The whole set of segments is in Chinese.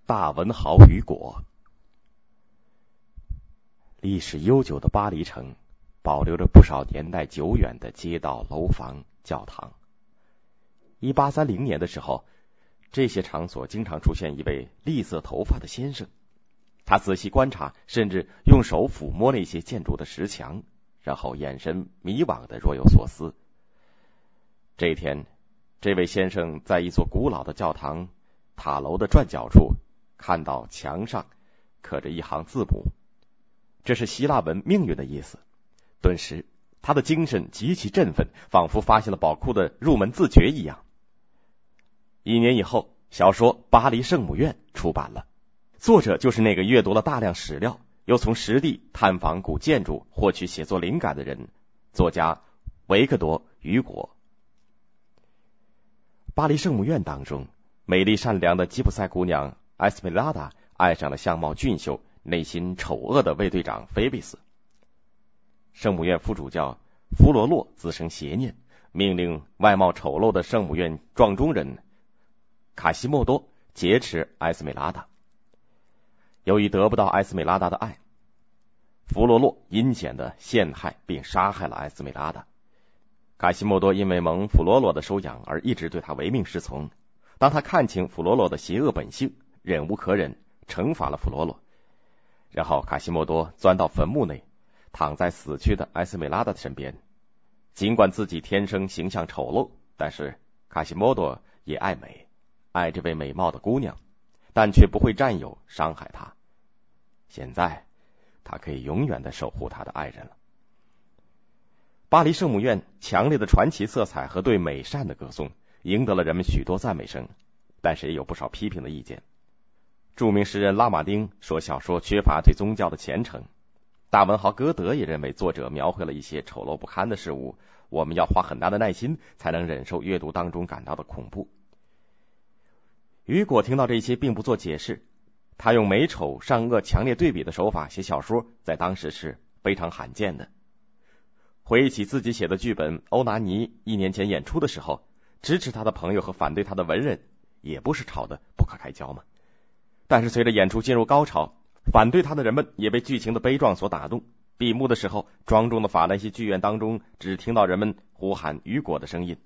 大文豪雨果。历史悠久的巴黎城保留着不少年代久远的街道、楼房、教堂。1830年的时候，这些场所经常出现一位栗色头发的先生，他仔细观察，甚至用手抚摸那些建筑的石墙，然后眼神迷惘的若有所思。这一天，这位先生在一座古老的教堂塔楼的转角处看到墙上刻着一行字母，这是希腊文命运的意思。顿时他的精神极其振奋，仿佛发现了宝库的入门自诀一样。1年以后，小说《巴黎圣母院》出版了，作者就是那个阅读了大量史料，又从实地探访古建筑获取写作灵感的人，作家维克多·雨果。巴黎圣母院当中，美丽善良的吉普赛姑娘埃斯梅拉达爱上了相貌俊秀、内心丑恶的卫队长菲比斯。圣母院副主教弗罗洛自生邪念，命令外貌丑陋的圣母院撞钟人卡西莫多劫持埃斯梅拉达。由于得不到埃斯梅拉达的爱，弗罗洛阴险地陷害并杀害了埃斯梅拉达。卡西莫多因为蒙弗罗洛的收养而一直对他唯命是从。当他看清弗罗洛的邪恶本性，忍无可忍，惩罚了弗罗洛。然后卡西莫多钻到坟墓内，躺在死去的埃斯梅拉达身边。尽管自己天生形象丑陋，但是卡西莫多也爱美，爱这位美貌的姑娘，但却不会占有伤害她。现在他可以永远地守护他的爱人了。巴黎圣母院强烈的传奇色彩和对美善的歌颂赢得了人们许多赞美声，但是也有不少批评的意见。著名诗人拉马丁说小说缺乏对宗教的虔诚，大文豪歌德也认为作者描绘了一些丑陋不堪的事物，我们要花很大的耐心才能忍受阅读当中感到的恐怖。雨果听到这些并不做解释，他用美丑善恶强烈对比的手法写小说，在当时是非常罕见的。回忆起自己写的剧本《欧拿尼》1年前演出的时候，支持他的朋友和反对他的文人也不是吵得不可开交吗？但是随着演出进入高潮，反对他的人们也被剧情的悲壮所打动。闭幕的时候，庄重的法兰西剧院当中只听到人们呼喊雨果的声音。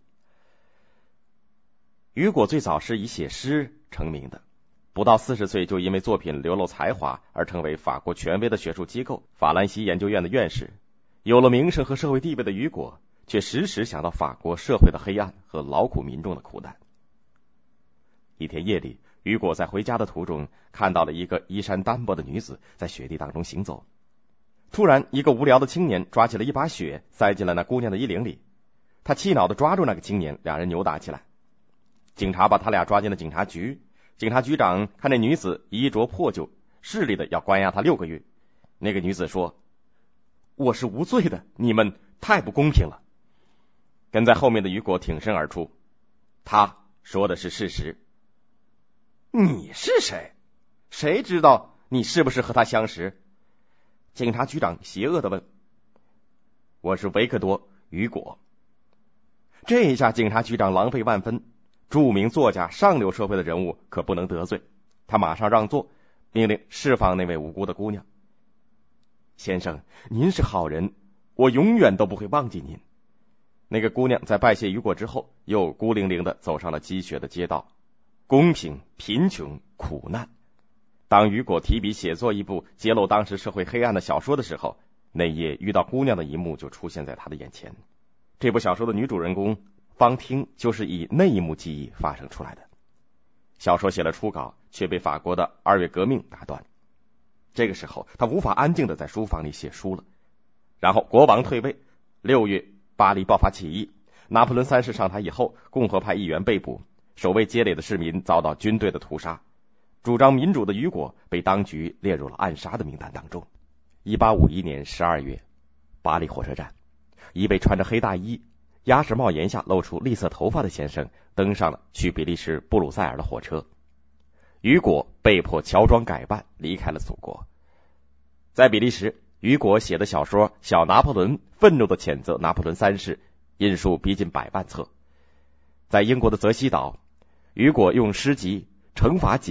雨果最早是以写诗成名的，不到40岁就因为作品流露才华而成为法国权威的学术机构法兰西研究院的院士。有了名声和社会地位的雨果，却时时想到法国社会的黑暗和劳苦民众的苦难。一天夜里，雨果在回家的途中看到了一个衣衫单薄的女子在雪地当中行走。突然，一个无聊的青年抓起了一把雪塞进了那姑娘的衣领里，他气恼地抓住那个青年，两人扭打起来。警察把他俩抓进了警察局，警察局长看那女子衣着破旧，势利的要关押她6个月。那个女子说：“我是无罪的，你们太不公平了。”跟在后面的雨果挺身而出，他说的是事实。你是谁？谁知道你是不是和他相识？警察局长邪恶地问。我是维克多·雨果。这一下警察局长狼狈万分，著名作家、上流社会的人物可不能得罪，他马上让座，命令释放那位无辜的姑娘。先生，您是好人，我永远都不会忘记您。那个姑娘在拜谢雨果之后，又孤零零地走上了积雪的街道。公平、贫穷、苦难。当雨果提笔写作一部揭露当时社会黑暗的小说的时候，那夜遇到姑娘的一幕就出现在他的眼前。这部小说的女主人公方汀就是以那一幕记忆发生出来的。小说写了初稿，却被法国的2月革命打断。这个时候，他无法安静地在书房里写书了。然后国王退位，6月巴黎爆发起义，拿破仑3世上台以后，共和派议员被捕，守卫街垒的市民遭到军队的屠杀，主张民主的雨果被当局列入了暗杀的名单当中。1851年12月，巴黎火车站，一位穿着黑大衣、鸭舌帽檐下露出栗色头发的先生登上了去比利时布鲁塞尔的火车。雨果被迫乔装改扮，离开了祖国。在比利时，雨果写的小说《小拿破仑》愤怒地谴责拿破仑3世，印数逼近100万册。在英国的泽西岛，雨果用诗集、惩罚集、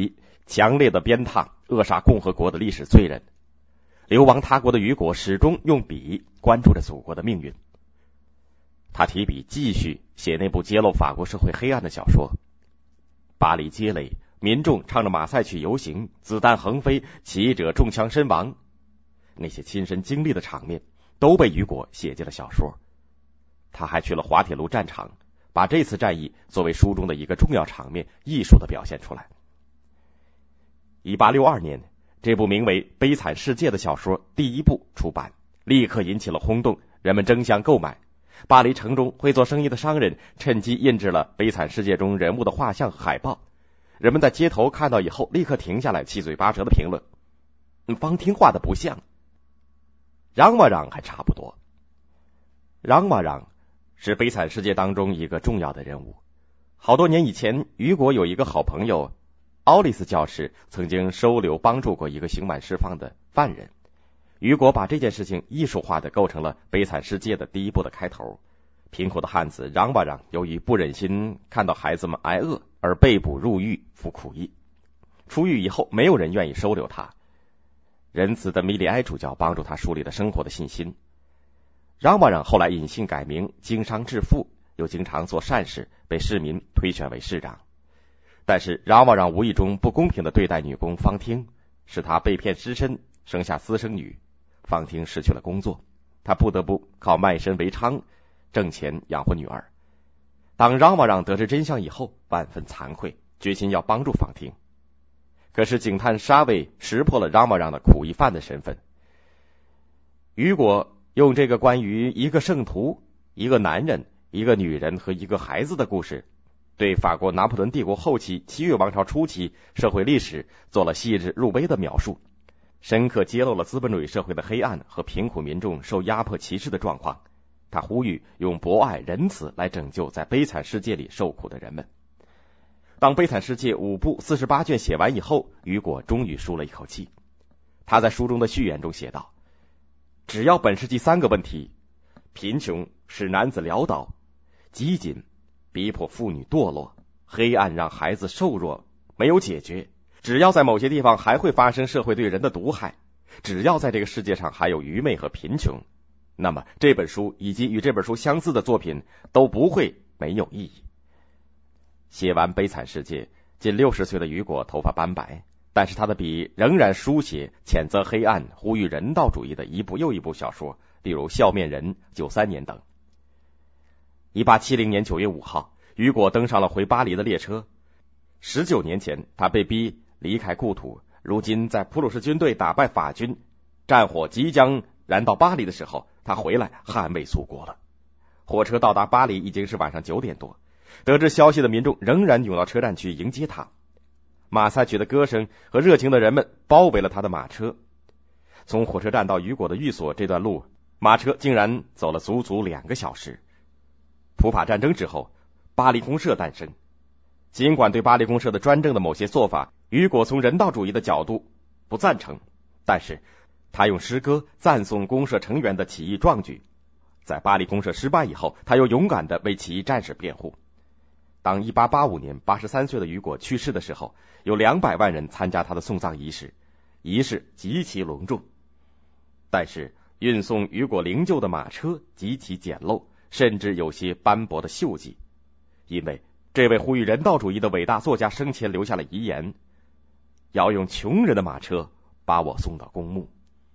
强烈的鞭挞扼杀共和国的历史罪人。流亡他国的雨果始终用笔关注着祖国的命运。他提笔继续写那部揭露法国社会黑暗的小说。巴黎街垒，民众唱着马赛曲游行，子弹横飞，起义者中枪身亡。那些亲身经历的场面都被雨果写进了小说。他还去了滑铁卢战场，把这次战役作为书中的一个重要场面艺术地表现出来。1862年，这部名为《悲惨世界》的小说第一部出版，立刻引起了轰动，人们争相购买。巴黎城中会做生意的商人趁机印制了《悲惨世界》中人物的画像和海报。人们在街头看到以后，立刻停下来，七嘴八舌的评论：方汀画的不像，嚷哇嚷还差不多。嚷哇嚷是《悲惨世界》当中一个重要的人物。好多年以前，雨果有一个好朋友奥利斯教士，曾经收留帮助过一个刑满释放的犯人。雨果把这件事情艺术化的构成了《悲惨世界》的第一部的开头。贫苦的汉子嚷吧嚷，由于不忍心看到孩子们挨饿，而被捕入狱服苦役。出狱以后，没有人愿意收留他。仁慈的米里埃主教帮助他树立了生活的信心。嚷吧嚷后来隐姓改名，经商致富，又经常做善事，被市民推选为市长。但是嚷吧嚷无意中不公平地对待女工方汀，使他被骗失身，生下私生女。方汀失去了工作，他不得不靠卖身为娼，挣钱养活女儿。当嚷吧嚷得知真相以后，万分惭愧，决心要帮助方汀。可是警探沙卫识破了嚷吧嚷的苦役犯的身份。雨果用这个关于一个圣徒、一个男人、一个女人和一个孩子的故事，对法国拿破仑帝国后期、七月王朝初期社会历史做了细致入微的描述，深刻揭露了资本主义社会的黑暗和贫苦民众受压迫歧视的状况。他呼吁用博爱仁慈来拯救在悲惨世界里受苦的人们。当《悲惨世界》5部48卷写完以后，雨果终于舒了一口气。他在书中的序言中写道：只要本世纪3个问题，贫穷使男子潦倒，饥馑逼迫妇女堕落，黑暗让孩子瘦弱没有解决，只要在某些地方还会发生社会对人的毒害，只要在这个世界上还有愚昧和贫穷，那么这本书以及与这本书相似的作品都不会没有意义。写完《悲惨世界》，近60岁的雨果头发斑白，但是他的笔仍然书写谴责黑暗、呼吁人道主义的一部又一部小说，例如《笑面人》、93年等。1870年9月5号，雨果登上了回巴黎的列车。19年前，他被逼离开故土，如今在普鲁士军队打败法军，战火即将燃到巴黎的时候，他回来捍卫祖国了。火车到达巴黎已经是晚上9点多，得知消息的民众仍然涌到车站去迎接他。马赛曲的歌声和热情的人们包围了他的马车。从火车站到雨果的寓所这段路，马车竟然走了足足2个小时。普法战争之后，巴黎公社诞生。尽管对巴黎公社的专政的某些做法，雨果从人道主义的角度不赞成，但是他用诗歌赞颂公社成员的起义壮举。在巴黎公社失败以后，他又勇敢地为起义战士辩护。当1885年83岁的雨果去世的时候，有200万人参加他的送葬仪式，仪式极其隆重。但是运送雨果灵柩的马车极其简陋，甚至有些斑驳的锈迹，因为这位呼吁人道主义的伟大作家生前留下了遗言：要用穷人的马车把我送到公墓。